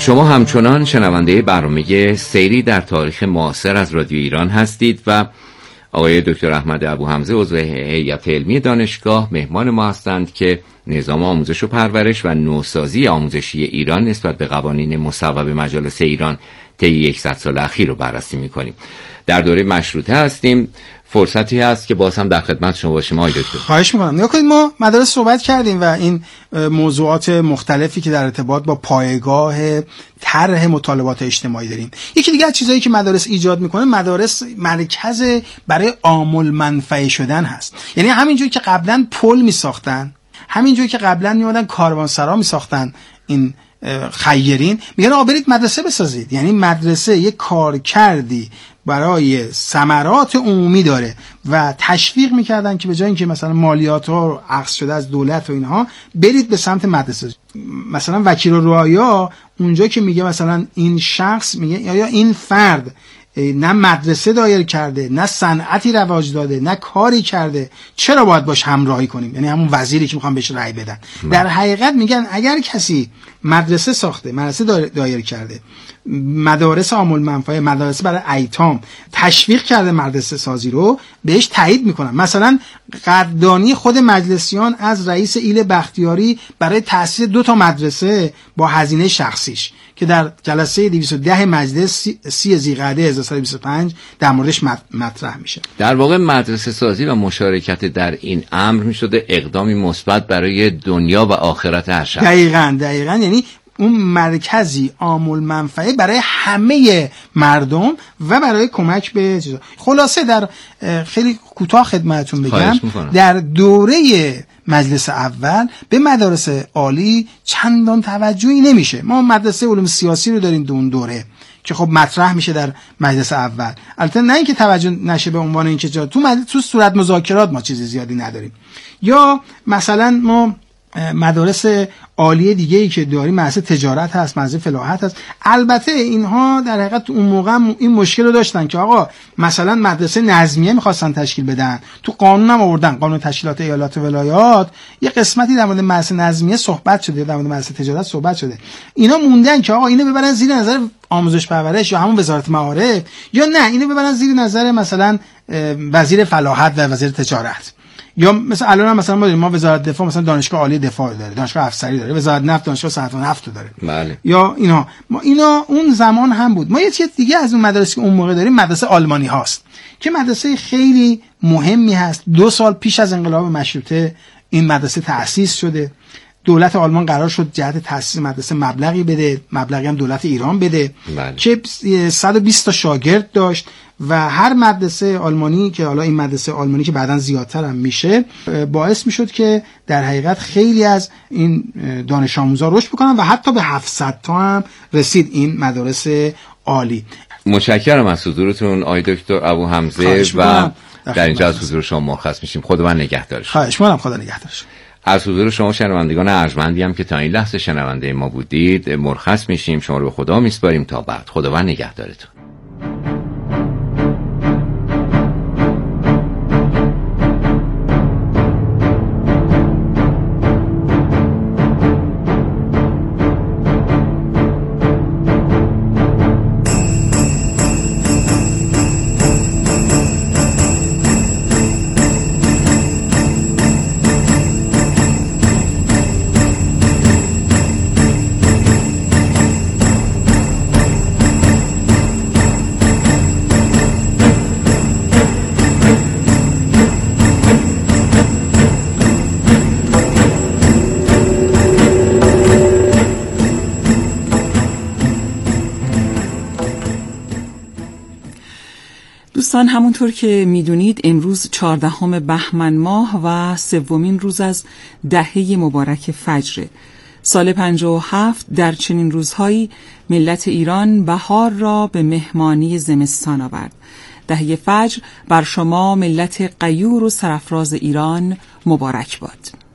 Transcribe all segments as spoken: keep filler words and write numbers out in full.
شما همچنان شنونده برنامه سیری در تاریخ معاصر از رادیو ایران هستید و آقای دکتر احمد ابوحمزه عضو هیئت علمی دانشگاه مهمان ما هستند که نظام آموزش و پرورش و نوسازی آموزشی ایران نسبت به قوانین مصوب مجالس ایران طی صد سال اخیر رو بررسی می‌کنیم. در دوره مشروطه هستیم. فرصتی هست که باز هم در خدمت شما باشیم آقای دکتر. خواهش می‌کنم. نگاه کنید، ما مدارس صحبت کردیم و این موضوعات مختلفی که در ارتباط با پایگاه طرح مطالبات اجتماعی داریم. یکی دیگه از چیزایی که مدارس ایجاد میکنه، مدارس مرکز برای عامل منفعه شدن هست. یعنی همینجوری که قبلا پل میساختن، همینجوری که قبلا میومدن کاروانسرا میساختن، این خیرین میگن آقا برید مدرسه بسازید. یعنی مدرسه یک کار کردی برای ثمرات عمومی داره و تشویق میکردن که به جای اینکه مثلا مالیات ها اخذ شده از دولت و اینها، برید به سمت مدرسه. مثلا وکیل الرعایا اونجا که میگه مثلا این شخص، میگه یا این فرد نه مدرسه دایر کرده، نه صنعتی رواج داده، نه کاری کرده، چرا باید باش همراهی کنیم؟ یعنی همون وزیری که میخوان بهش رأی بدن. من. در حقیقت میگن اگر کسی مدرسه ساخته، مدرسه دایر کرده، مدارس عامل منفعه، مدارس برای ایتام تشویق کرده مدرسه سازی رو، بهش تایید میکنن. مثلا قدردانی خود مجلسیان از رئیس ایل بختیاری برای تأسیس دو تا مدرسه با هزینه شخصیش که در جلسه دویست و ده مجلس سی ذیقعده هزار و سیصد و بیست و پنج در موردش مطرح میشه. در واقع مدرسه سازی و مشارکت در این امر میشده اقدامی مثبت برای دنیا و آخرت هر شخص. دقیقاً دقیقاً یعنی اون مرکزی عامل منفعه برای همه مردم و برای کمک به چیزا. خلاصه در خیلی کوتاه خدمتتون بگم، در دوره مجلس اول به مدارس عالی چندان توجهی نمیشه. ما مدرسه علوم سیاسی رو داریم اون دوره که خب مطرح میشه در مجلس اول. البته نه اینکه توجه نشه به عنوان اینکه جا تو مجلس تو صورت مذاکرات ما چیز زیادی نداریم. یا مثلا ما مدارس عالی دیگه ای که داریم، مدرسه تجارت هست، مدرسه فلاحت هست. البته اینها در حقیقت اون موقع این مشکل رو داشتن که آقا مثلا مدرسه نظمیه میخواستن تشکیل بدن، تو قانون هم آوردن، قانون تشکیلات ایالات و ولایات یه قسمتی در مورد مدرسه نظمیه صحبت شده، در مورد مدرسه تجارت صحبت شده. اینا موندن که آقا اینو ببرن زیر نظر آموزش پرورش یا همون وزارت معارف، یا نه اینو ببرن زیر نظر مثلا وزیر فلاحت و وزیر تجارت. یا مثلا الان هم مثلا ما داریم، ما وزارت دفاع مثلا دانشگاه عالی دفاع داره، دانشگاه افسری داره، وزارت نفت دانشگاه صنعت و نفت داره. بله. یا اینا ما اینا اون زمان هم بود. ما یه چیز دیگه از اون مدارسی که اون موقع داریم، مدرسه آلمانی هاست که مدرسه خیلی مهمی هست. دو سال پیش از انقلاب مشروطه این مدرسه تأسیس شده. دولت آلمان قرار شد جهت تأسیس مدرسه مبلغی بده، مبلغی هم دولت ایران بده. بله. که صد و بیست تا شاگرد داشت و هر مدرسه آلمانی که حالا این مدرسه آلمانی که بعداً زیادتر هم میشه، باعث میشد که در حقیقت خیلی از این دانش آموزا رشد بکنن و حتی به هفتصد تا هم رسید این مدارس عالی. متشکرم از حضورتون آقای دکتر ابوحمزه و در اینجا از حضور شما مرخص میشیم. خداوند نگهدارش. خواهش می‌کنم، خدا نگهدارش. از حضور شما شنوندگان ارجمندی هم که تا این لحظه شنونده ما بودید مرخص میشیم. شما رو به خدا میسپاریم تا بعد. خداوند نگهدارتون. دوستان، همونطور که میدونید امروز چهاردهم بهمن ماه و سومین روز از دهه مبارک فجره. سال پنجاه و هفت در چنین روزهایی ملت ایران بهار را به مهمانی زمستان آورد. دهه فجر بر شما ملت غیور و سرفراز ایران مبارک باد.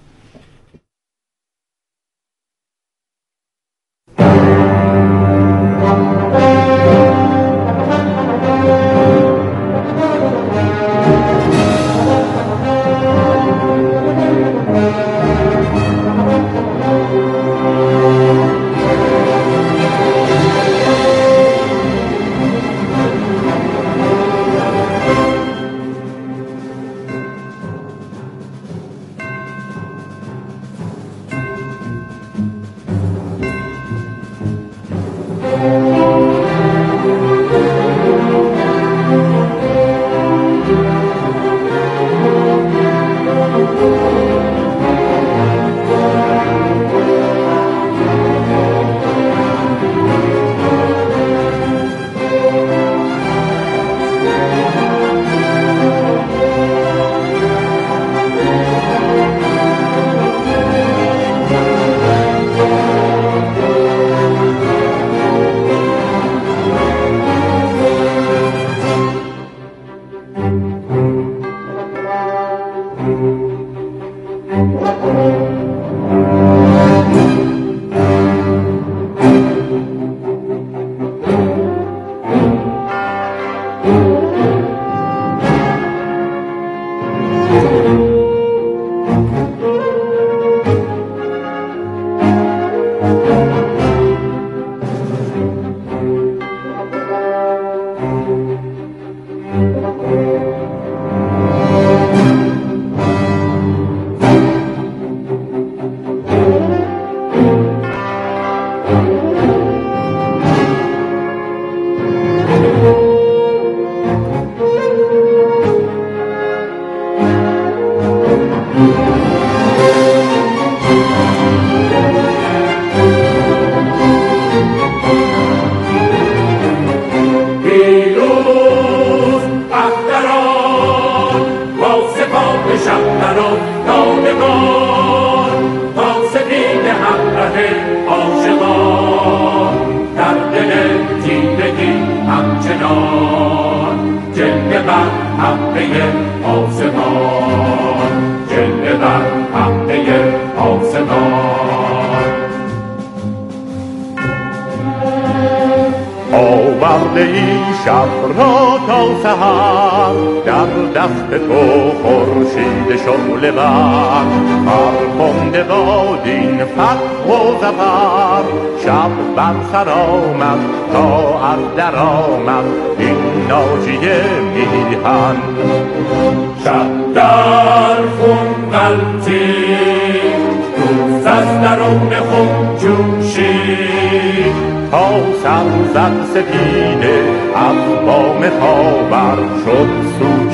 آورده این شب را تا سحر در دست تو خورشید شعله ور فرخنده باد این فتح و ظفر شب بر سر آمد تا از در آمد این ناجیه میهن شب در خون غلطید روز از درون خون جوشید تا سر زد سپیده از بام خاور شد سوک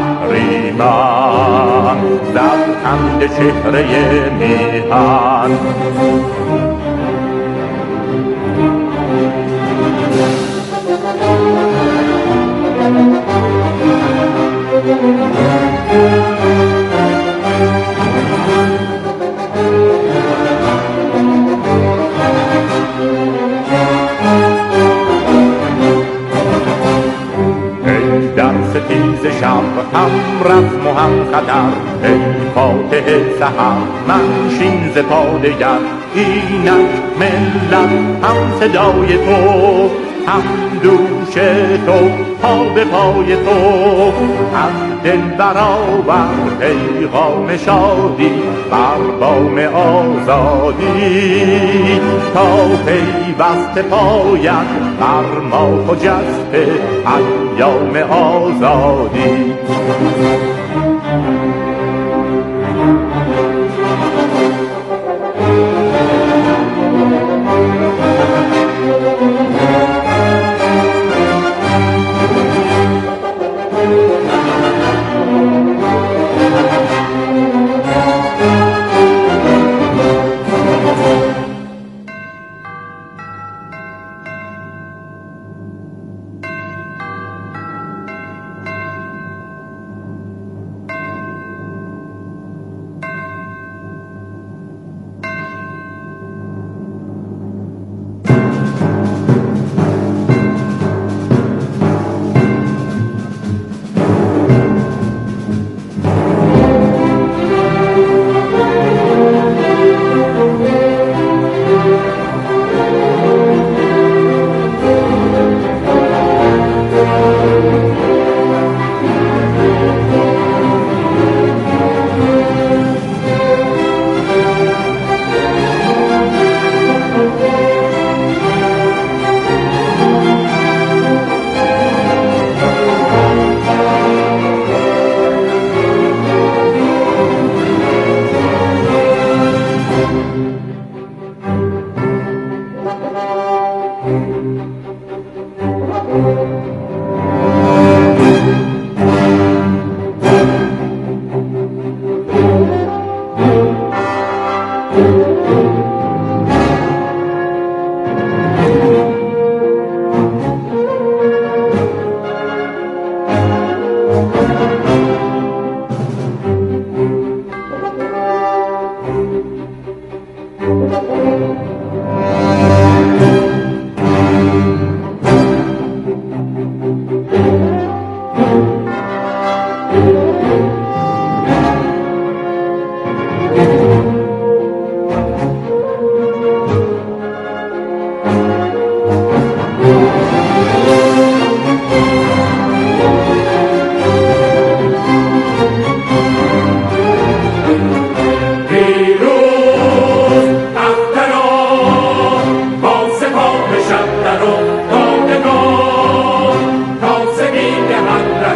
اهریمن زد خند چهره میهن ستیز شب هم رزم و هم خطر ای فاتح سحر منشین ز پادگر اینک ملت هم صدای تو هم دوش تو پا به پای تو از دل برآور پیغام شادی بر بام آزادی تا پیوسته پاید بر ما خجسته ایام آزادی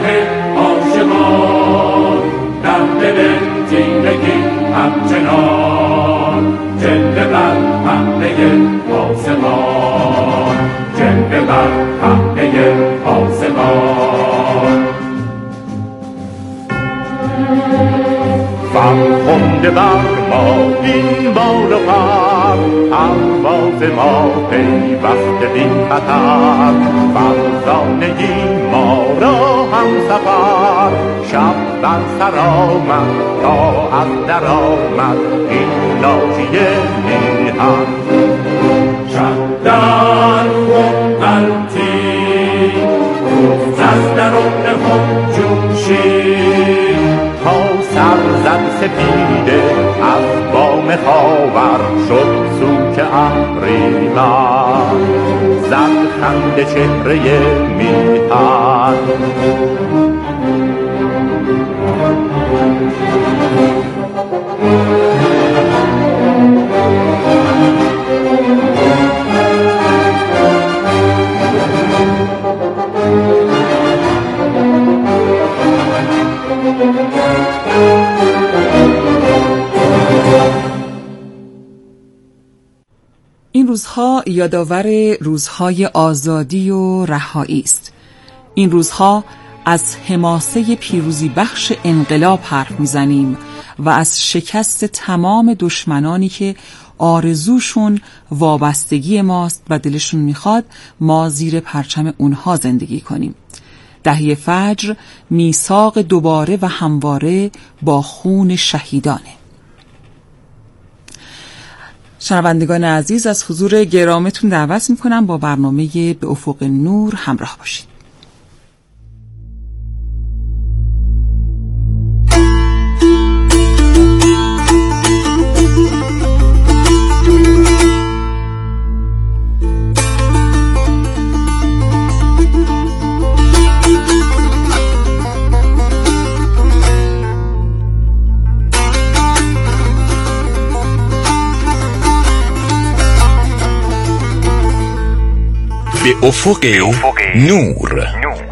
عاشقان در دل تیرگی همچنان جلوه بر حمله آسمان جلوه بر حمله آسمان فرخنده بر ما این بال و پر پرواز ما پیوسته بی خطر فرزانگی ما را هم سفر شب بر سر آمد تا از در آمد این ناجیه میهن شب در خون غلطی گفت از درون خون جوشید تا سر زد سپیده از بام خاور شد سوک اهریمن زد خنده چهره میهن این روزها یادآور روزهای آزادی و رهایی است. این روزها از حماسه پیروزی بخش انقلاب حرف میزنیم و از شکست تمام دشمنانی که آرزوشون وابستگی ماست و دلشون میخواد ما زیر پرچم اونها زندگی کنیم. دهه فجر میثاق دوباره و همواره با خون شهیدانه. شنوندگان عزیز، از حضور گرامتون دعوت میکنم با برنامه به افق نور همراه باشید. به افق نور.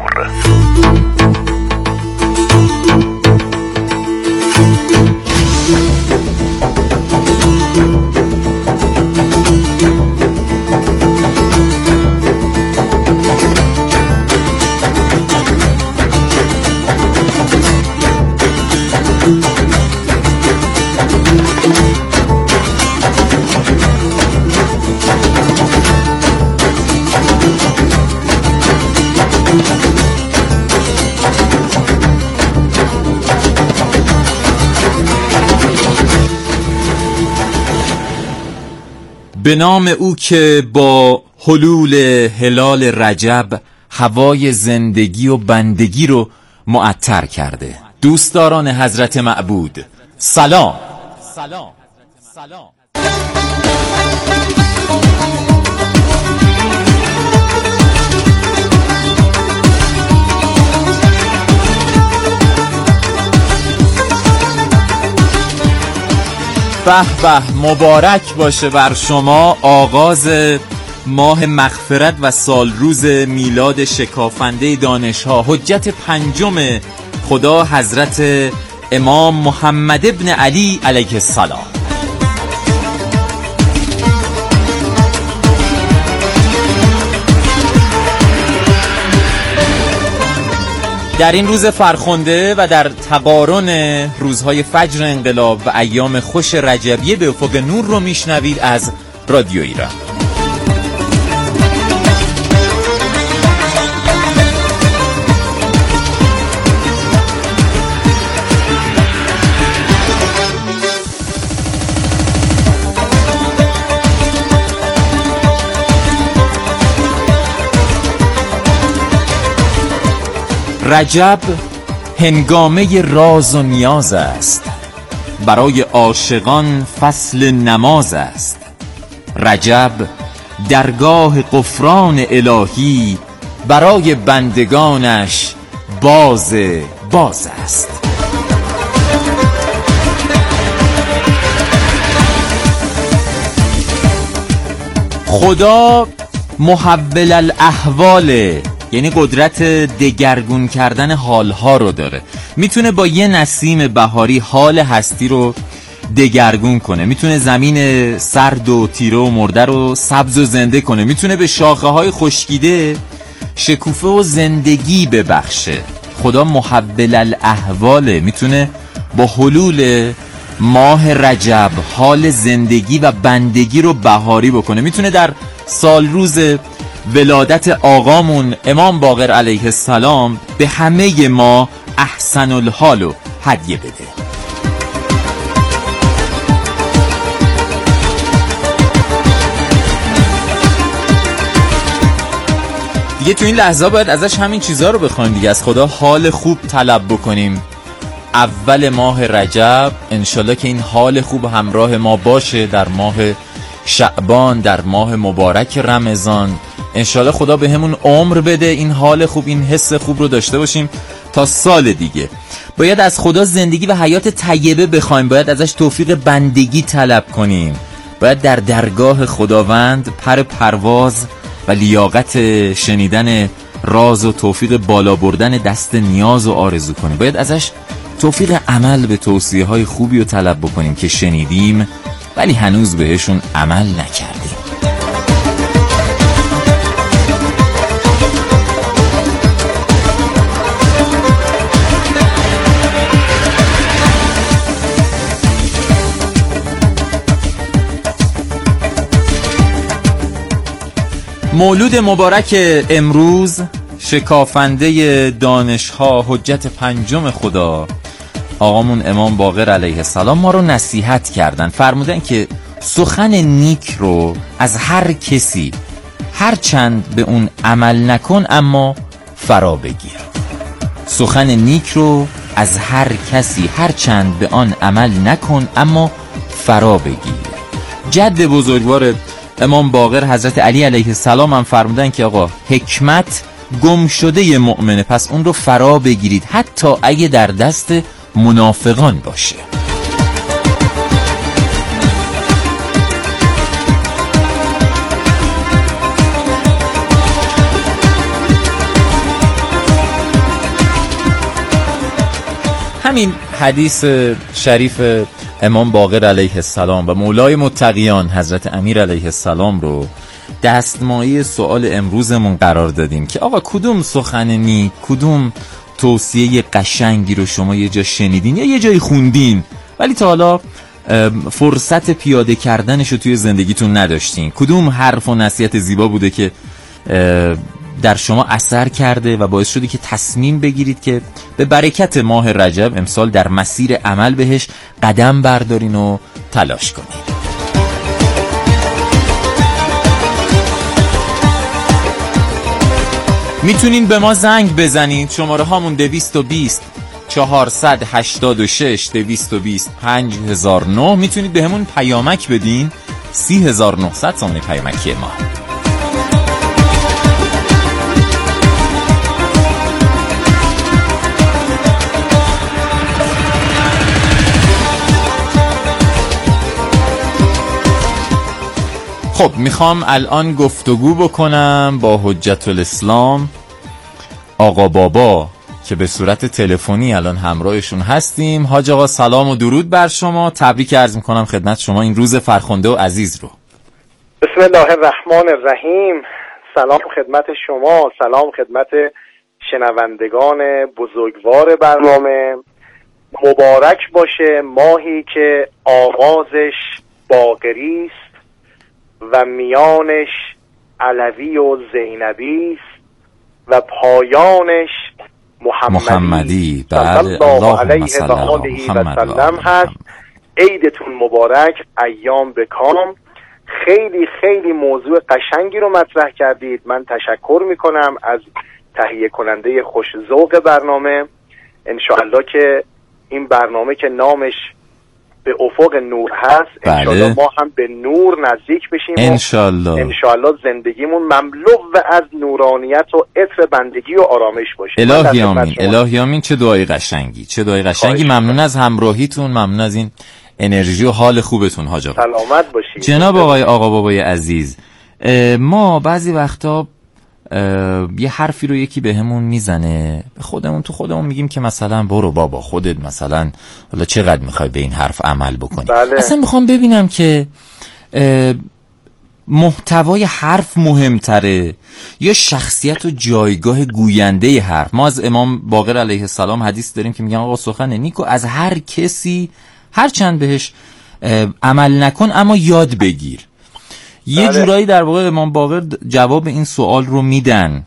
به نام او که با حلول هلال رجب هوای زندگی و بندگی رو معطر کرده. دوستداران حضرت معبود سلام. سلام. سلام. به به، مبارک باشه بر شما آغاز ماه مغفرت و سال روز میلاد شکافنده دانشها، حجت پنجم خدا حضرت امام محمد ابن علی علیه السلام. در این روز فرخنده و در تقارن روزهای فجر انقلاب و ایام خوش رجبیه به افق نور رو میشنوید از رادیو ایران. رجب هنگامه راز و نیاز است، برای عاشقان فصل نماز است. رجب درگاه غفران الهی، برای بندگانش باز باز است. خدا محول الاحوال، یعنی قدرت دگرگون کردن حالها رو داره. میتونه با یه نسیم بهاری حال هستی رو دگرگون کنه، میتونه زمین سرد و تیره و مرده رو سبز و زنده کنه، میتونه به شاخه های خشکیده شکوفه و زندگی ببخشه. خدا محول الاحواله، میتونه با حلول ماه رجب حال زندگی و بندگی رو بهاری بکنه، میتونه در سال روز ولادت آقامون امام باقر علیه السلام به همه ما احسن الحال رو هدیه بده. دیگه تو این لحظه باید ازش همین چیزها رو بخوایم دیگه، از خدا حال خوب طلب بکنیم. اول ماه رجب انشالله که این حال خوب همراه ما باشه، در ماه شعبان، در ماه مبارک رمضان انشالله خدا به همون عمر بده این حال خوب، این حس خوب رو داشته باشیم تا سال دیگه. باید از خدا زندگی و حیات طیبه بخوایم، باید ازش توفیق بندگی طلب کنیم، باید در درگاه خداوند پر پرواز و لیاقت شنیدن راز و توفیق بالا بردن دست نیاز و آرزو کنیم، باید ازش توفیق عمل به توصیه های خوبی رو طلب بکنیم که شنیدیم ولی هنوز بهشون عمل نکردیم. مولود مبارک امروز شکافنده دانشها، حجت پنجم خدا، آقامون امام باقر علیه السلام ما رو نصیحت کردن، فرمودن که سخن نیک رو از هر کسی هر چند به اون عمل نکن اما فرا بگیر. سخن نیک رو از هر کسی هر چند به آن عمل نکن اما فرا بگیر. جد بزرگوار امام باقر حضرت علی علیه السلام هم فرمودن که آقا حکمت گم شده مؤمنه، پس اون رو فرا بگیرید حتی اگه در دست منافقان باشه. همین حدیث شریف امام باقر علیه السلام و مولای متقیان حضرت امیر علیه السلام رو دستمایه سوال امروزمون قرار دادیم که آقا کدوم سخن نیک، کدوم توصیه قشنگی رو شما یه جا شنیدین یا یه جایی خوندین ولی تا حالا فرصت پیاده کردنش رو توی زندگیتون نداشتین؟ کدوم حرف و نصیحت زیبا بوده که در شما اثر کرده و باعث شده که تصمیم بگیرید که به برکت ماه رجب امسال در مسیر عمل بهش قدم بردارین و تلاش کنین؟ میتونین به ما زنگ بزنید، شماره هامون دویست و بیست چهارصد و هشتاد و شش دویست و بیست پنج هزار و نه. میتونید به همون پیامک بدین سی هزار و نهصد سامانه پیامکی ما. خب میخوام الان گفتگو بکنم با حجت الاسلام آقا بابا که به صورت تلفنی الان همراهشون هستیم. حاج آقا سلام و درود بر شما، تبریک عرض میکنم خدمت شما این روز فرخنده و عزیز رو. بسم الله الرحمن الرحیم. سلام خدمت شما، سلام خدمت شنوندگان بزرگوار برنامه. مبارک باشه ماهی که آغازش باقری است و میانش علوی و زینبی است و پایانش محمدی, محمدی. صلی الله علیه و آله و سلم هست. عیدتون مبارک، ایام بکام. خیلی خیلی موضوع قشنگی رو مطرح کردید، من تشکر میکنم از تهیه کننده خوش ذوق برنامه. انشاءالله که این برنامه که نامش به افق نور هست، بله. انشاءالله ما هم به نور نزدیک بشیم، انشاءالله انشاءالله زندگیمون مملو از نورانیت و عطر بندگی و آرامش باشه. الهی آمین، الهی آمین. چه دعای قشنگی، چه دعای قشنگی. ممنون از همراهیتون، ممنون از این انرژی و حال خوبتون حاج آقا. سلامت باشید جناب آقای آقا بابای عزیز. ما بعضی وقتا یه حرفی رو یکی به همون میزنه، خودمون تو خودمون میگیم که مثلا برو بابا خودت مثلا حالا چقدر میخوای به این حرف عمل بکنی. بله. اصلا میخوام ببینم که محتوای حرف مهمتره یا شخصیت و جایگاه گوینده حرف؟ ما از امام باقر علیه السلام حدیث داریم که میگن آقا سخن نیکو از هر کسی هر چند بهش عمل نکن اما یاد بگیر. یه بله. جورایی در واقع امام باقر جواب این سوال رو میدن.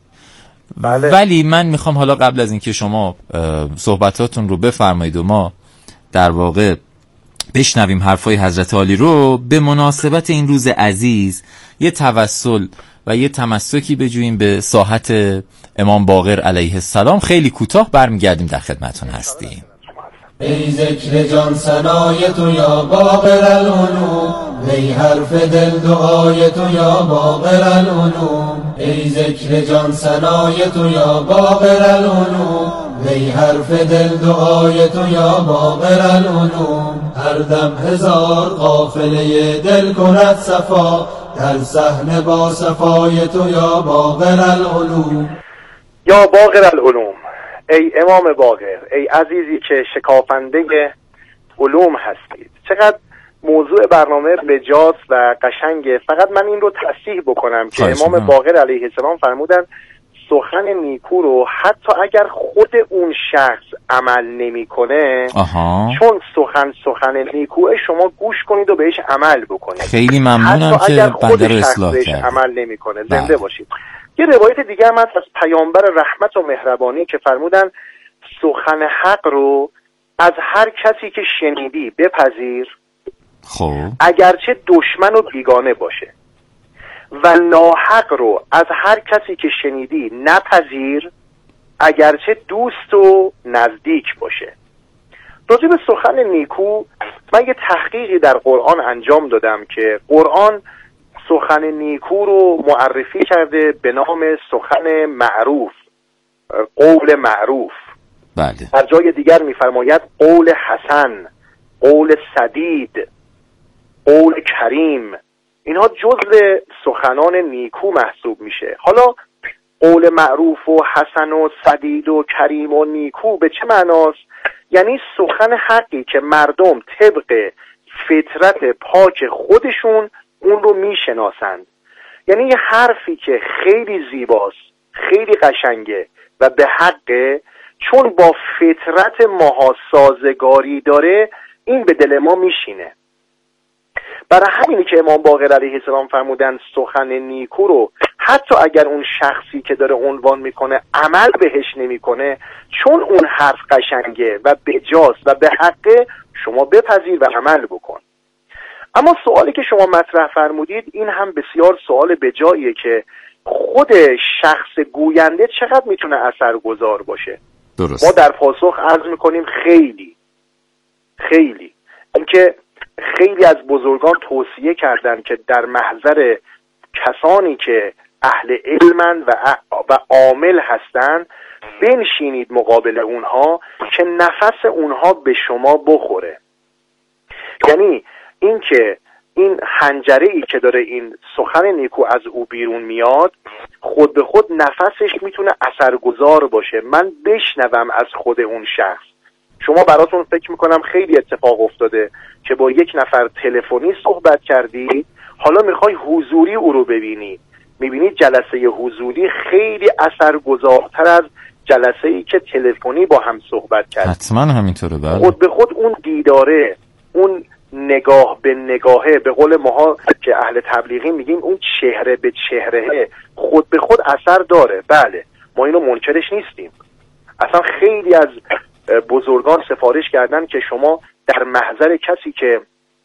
بله. ولی من میخوام حالا قبل از اینکه شما صحبتاتون رو بفرمایید و ما در واقع بشنویم حرفای حضرت عالی رو، به مناسبت این روز عزیز یه توسل و یه تمسکی بجوییم به ساحت امام باقر علیه السلام. خیلی کوتاه برمیگردیم در خدمتون هستیم. ای ذکر جان ثنای تو یا باقر العلوم، ای حرف دل دعای تو یا باقر العلوم، ای ذکر جان ثنای تو یا باقر العلوم، ای حرف دل دعای تو یا باقر العلوم، هر دم هزار قافله دل کند صفا، در صحن با صفای تو یا باقر العلوم. یا باقر العلوم، ای امام باقر، ای عزیزی که شکافنده علوم هستید. چقدر موضوع برنامه بجاست و قشنگه. فقط من این رو تصحیح بکنم که امام باقر علیه السلام فرمودن سخن نیکو رو حتی اگر خود اون شخص عمل نمیکنه، چون سخن سخن نیکوه شما گوش کنید و بهش عمل بکنید. خیلی ممنونم که بنده رو اصلاح کرد. عمل نمیکنه. زنده باشید. یه روایت دیگه هم هست از پیامبر رحمت و مهربانی که فرمودن سخن حق رو از هر کسی که شنیدی بپذیر، خب اگرچه دشمن و بیگانه باشه، و ناحق رو از هر کسی که شنیدی نپذیر، اگرچه دوست و نزدیک باشه. راجع به سخن نیکو من یه تحقیقی در قرآن انجام دادم که قرآن سخن نیکو رو معرفی کرده به نام سخن معروف، قول معروف. بله. در جای دیگر می‌فرماید قول حسن، قول سدید، قول کریم. اینها جزء سخنان نیکو محسوب میشه. حالا قول معروف و حسن و سدید و کریم و نیکو به چه معناست؟ یعنی سخن حقی که مردم طبق فطرت پاک خودشون اون رو میشناسند. یعنی یه حرفی که خیلی زیباست، خیلی قشنگه و به حقه، چون با فطرت ماها سازگاری داره، این به دل ما میشینه. برای همینی که امام باقر علیه السلام فرمودن سخن نیکو رو حتی اگر اون شخصی که داره عنوان میکنه عمل بهش نمیکنه، چون اون حرف قشنگه و بجاست و به حقه، شما بپذیر و عمل بکن. اما سوالی که شما مطرح فرمودید این هم بسیار سوال بجاییه که خود شخص گوینده چقدر میتونه اثرگذار باشه. درست. ما در پاسخ عرض میکنیم خیلی خیلی اینکه خیلی از بزرگان توصیه کردن که در محضر کسانی که اهل علمن و و عامل هستن بنشینید مقابل اونها که نفس اونها به شما بخوره. یعنی این که این حنجره ای که داره این سخن نیکو از او بیرون میاد، خود به خود نفسش میتونه اثرگذار باشه. من بشنوم از خود اون شخص. شما براتون فکر میکنم خیلی اتفاق افتاده که با یک نفر تلفنی صحبت کردی، حالا میخوای حضوری او رو ببینی، میبینی جلسه حضوری خیلی اثرگذارتر از جلسه ای که تلفنی با هم صحبت کرد. حتما همینطوره. بله. خود به خود اون دیداره، اون نگاه به نگاهه، به قول ماها که اهل تبلیغی میگیم اون چهره به چهره، خود به خود اثر داره. بله، ما اینو منکرش نیستیم. اصلا خیلی از بزرگان سفارش کردن که شما در محضر کسی که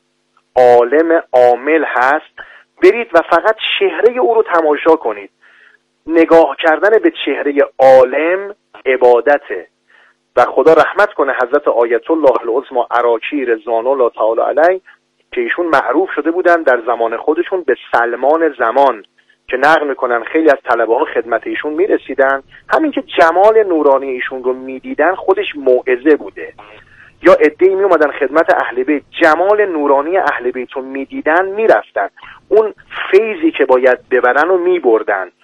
عالم عامل هست برید و فقط چهره او رو تماشا کنید. نگاه کردن به چهره عالم عبادته و خدا رحمت کنه حضرت آیت الله العظمی عراقی رضوان الله تعالی علیه که ایشون معروف شده بودن در زمان خودشون به سلمان زمان، که نقل میکنن خیلی از طلبه ها خدمت ایشون میرسیدن، همین که جمال نورانی ایشون رو میدیدن خودش موعظه بوده. یا عده‌ای می اومدن خدمت اهل بیت، جمال نورانی اهل بیت رو میدیدن میرفتن، اون فیضی که باید ببرن رو میبردن،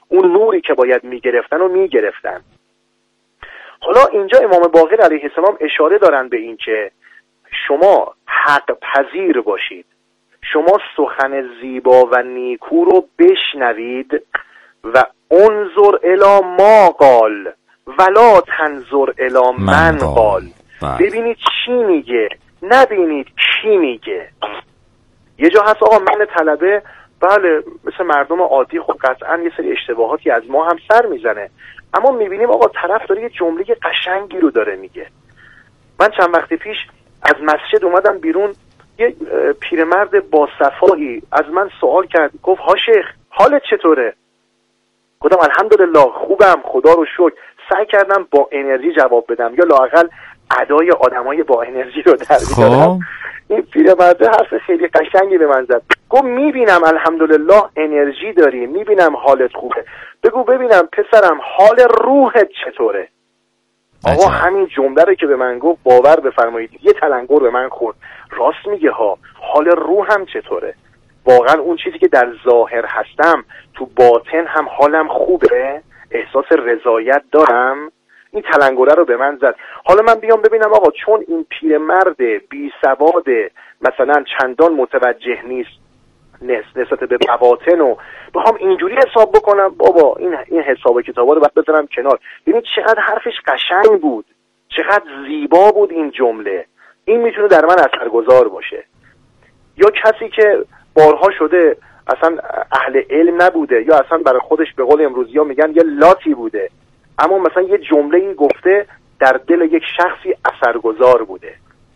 اون نوری که باید میگرفتن و میگرفتن. حالا اینجا امام باقر علیه السلام اشاره دارن به این که شما حق پذیر باشید، شما سخن زیبا و نیکو رو بشنوید و انظر الی ما قال ولا تنظر الی من قال. ببینید چی میگه، نبینید کی میگه. یه جا هست آقا من طلبه بله مثل مردم عادی خب قطعا یه سری اشتباهاتی از ما هم سر میزنه، اما میبینیم آقا طرف داره یه جمله قشنگی رو داره میگه. من چند وقت پیش از مسجد اومدم بیرون، یه پیرمرد با صفایی از من سوال کرد، گفت ها شیخ حالت چطوره؟ گفتم الحمدلله خوبم خدا رو شکر. سعی کردم با انرژی جواب بدم یا لااقل ادای آدمای با انرژی رو در بیارم. این پیرمرد حرف خیلی قشنگی به من زد، گفت میبینم الحمدلله انرژی داری، میبینم حالت خوبه، بگو ببینم پسرم حال روحت چطوره؟ آقا همین جمله رو که به من گفت باور بفرمایید یه تلنگر به من خورد. راست میگه ها، حال روحم چطوره؟ واقعا اون چیزی که در ظاهر هستم تو باطن هم حالم خوبه؟ احساس رضایت دارم؟ این تلنگره رو به من زد. حالا من بیام ببینم آقا چون این پیرمرد بی سواد مثلا چندان متوجه نیست نسبت به بواطن و بخوام اینجوری حساب بکنم، بابا این این حساب کتابا رو باید بذارم کنار. ببین چقدر حرفش قشنگ بود، چقدر زیبا بود این جمله. این میتونه در من اثرگذار باشه. یا کسی که بارها شده اصلا اهل علم نبوده یا اصلا برای خودش به قول امروزی ها میگن یه لاتی بوده، اما مثلا یه جمله‌ای گفته در دل یک شخصی اثرگذار بوده،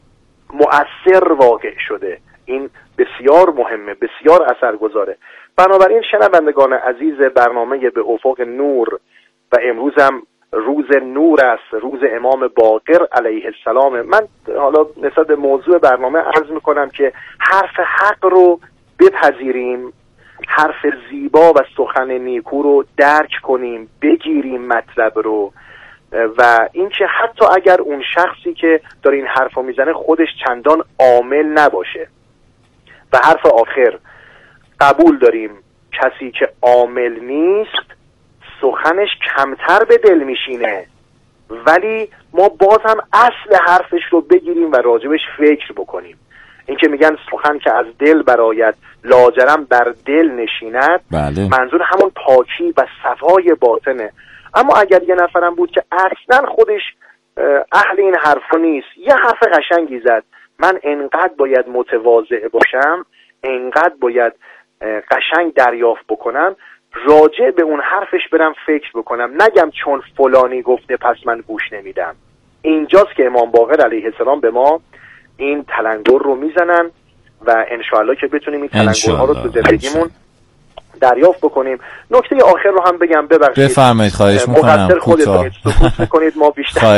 مؤثر واقع شده. این بسیار مهمه، بسیار اثرگذاره. بنابراین شنوندگان عزیز برنامه به افق نور و امروز هم روز نور است، روز امام باقر علیه السلام، من حالا نسبت به موضوع برنامه عرض میکنم که حرف حق رو بپذیریم، حرف زیبا و سخن نیکو رو درک کنیم، بگیریم مطلب رو، و اینکه حتی اگر اون شخصی که داره این حرف رو میزنه خودش چندان عامل نباشه. و حرف آخر قبول داریم کسی که عامل نیست سخنش کمتر به دل میشینه، ولی ما باز هم اصل حرفش رو بگیریم و راجبش فکر بکنیم. این که میگن سخن که از دل برآید لاجرم بر دل نشیند، بله. منظور همون پاکی و صفای باطنه. اما اگر یه نفرم بود که اصلا خودش اهل این حرفا نیست، یه حرف قشنگی زد، من انقدر باید متواضع باشم، انقدر باید قشنگ دریافت بکنم، راجع به اون حرفش برم فکر بکنم، نگم چون فلانی گفته پس من گوش نمیدم. اینجاست که امام باقر علیه السلام به ما این تلنگر رو میزنن و انشاءالله که بتونیم این تلنگرها رو تو زندگیمون دریافت بکنیم. نکته آخر رو هم بگم، ببخشید بفرمایید، خواهش میکنم، مقصر خودتون سکوت میکنید، ما بیشتر